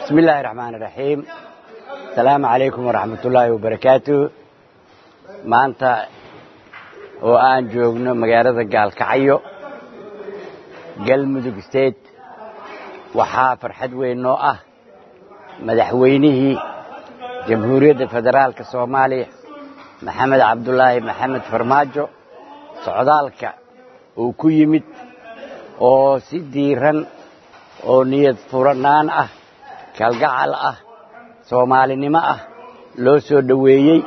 بسم الله الرحمن الرحيم. السلام عليكم ورحمة الله وبركاته. maanta oo aan joogno magaalada Gaalkacyo galmudug state waxaa farxad weyn noo ah madaxweynihii jamhuuriyadda federaalka Soomaaliya Maxamed Cabdullaahi Maxamed Farmaajo socdaalka uu ku yimid oo si diiran oo niyad furanaan ah kalgacal ah Soomaalinimo ah loo soo dhaweeyay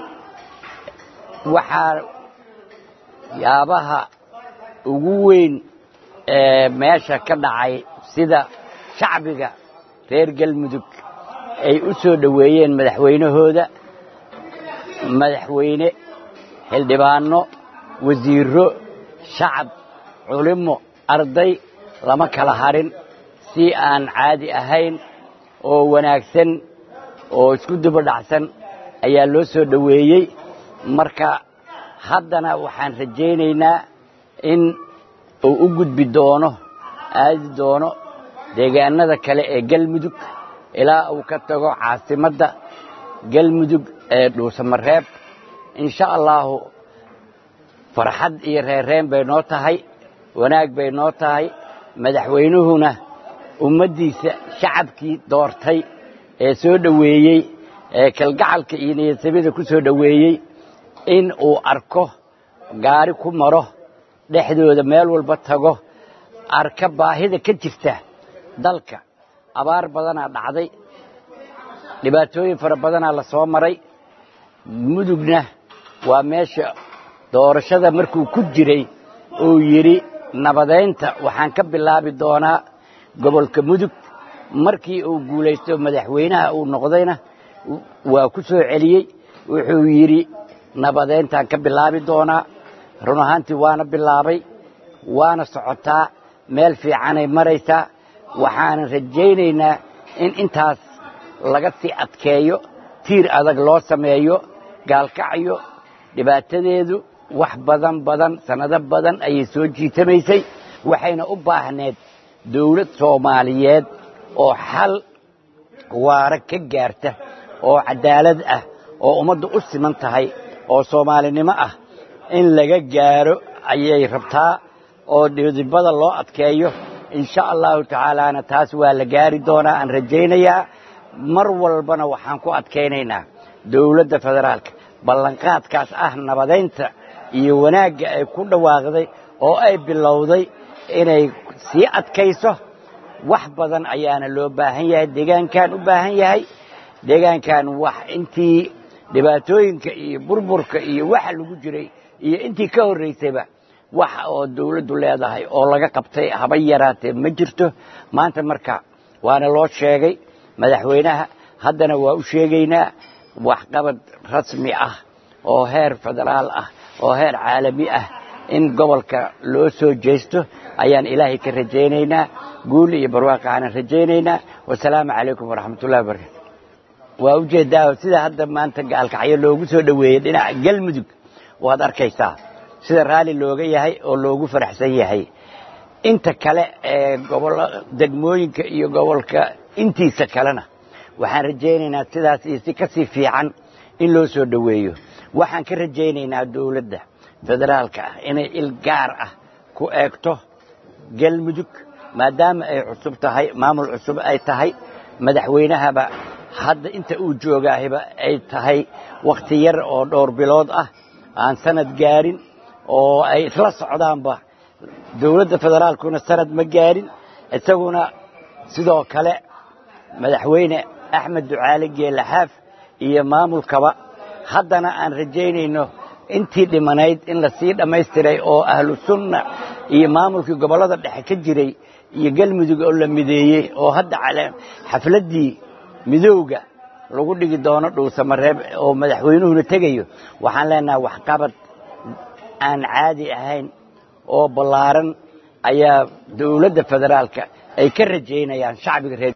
waxaa yaabaha ugu weyn meesha ka dhacay sida shacbiga reer galmudug ay u soo dhaweeyeen madaxweynahooda madaxweyne xildhibaano wasiiro shacab culimo arday lama kala harin si aan caadi ahayn oo wanaagsan oo isku daba dhacsan ayaa loo soo dhaweeyay marka haddana waxaan rajaynaynaa in uu u gudbi doono aadi doono deegaanada kale ee galmudug ilaa uu ka tago caasimadda galmudug ee Dhuusamareeb insha Allah farxad iyo reereen bay noo tahay wanaag bay noo tahay madaxweynuhuna ummadiisa shacabkii doortay ee soo dhaweeyay ee kalgacalka iyo niyadsamida ku soo dhaweeyay in uu arko gaari ku maro dhexdooda meel walba tago arka baahida ka jirta dalka abaar badana dhacday dhibaatooyin fara badan la soo maray mudugna waa meesha doorashada markuu ku jiray oo yiri nabadeynta waxaan ka bilaabi doonaa gobolka mudug markii uu guuleysto madaxweynaha uu noqdayna waa ku soo celiyay wuxuu yiri nabadeyntaan ka bilaabi doonaa run ahaantii waana bilaabay waana socotaa meel fiican ay maraysaa waxaan rajaynaynaa in intaas laga sii adkeeyo tiir adag loo sameeyo Gaalkacyo dhibaatadeedu wax badan sanado badan ayay soo jiitamaysay waxayna u baahneed dawlad Soomaaliyeed oo xal waara ka gaarta oo cadaalad ah oo ummaddu u siman tahay oo Soomaalinimo ah in laga gaaro ayay rabtaa oo dhibada loo adkeeyo insha Allah ta'ala taas waa la gaari doonaa aan rajaynayaa mar walbana waxaan ku adkeynaynaa dawladda federaalka ballanqaadkaas ah nabadeynta iyo wanaagga ay ku dhawaaqday oo ay bilowday inay si adkayso wax badan ayaana loo baahan yahay deegaankan u baahan yahay deegaankan wax intii dhibaatooyinka iyo burburka iyo waxa lagu jiray iyo intii ka horeysayba wax oo dawladdu leedahay oo laga qabtay haba yaraatee ma jirto maanta marka waana loo sheegay madaxweynaha haddana waa u sheegaynaa wax qabad rasmi ah oo heer federaal ah oo heer caalami ah in gobolka loo soo jeesto ayaan ilaahay ka rajaynaynaa guul iyo barwaaqo aan rajaynaynaa wassalaamu calaykum waraxmatullaahi wabarakaatuh waa u jeedaa sida hadda maanta Gaalkacyo loogu soo dhaweeyay dhinaca galmudug waad arkaysaa sida raali looga yahay oo loogu faraxsan yahay inta kale ee gobolka degmooyinka iyo gobolka intiisa kalena waxaan rajaynaynaa sidaas iyo si ka sii fiican in loo soo dhaweeyo waxaan ka rajaynaynaa dawladda federaalka ah inay il gaar ah ku eegto galmudug maadaama ay cusub tahay maamul cusub ay tahay madaxweynahaba hadda inta uu joogaahiba ay tahay waqti yar oo dhowr bilood ah aan sanad gaarin oo ay isla socdaanba dawladda federaalkuna sanad ma gaarin isaguna sidoo kale madaxweyne Axmed Ducaale Geele Xaaf iyo maamulkaba haddana aan rajaynayno intii dhimanayd in la sii dhammaystiray oo ahlu sunna iyo maamulkii gobolada dhexe ka jiray iyo galmudug oo la mideeyay oo hadda xafladii midowga lagu dhigi doono Dhuusamareeb oo madaxweynuhu tagayo waxaan leenahay wax qabad aan caadi ahayn oo ballaaran ayaa dawladda federaalka ay ka rajaynayaan shacbiga reer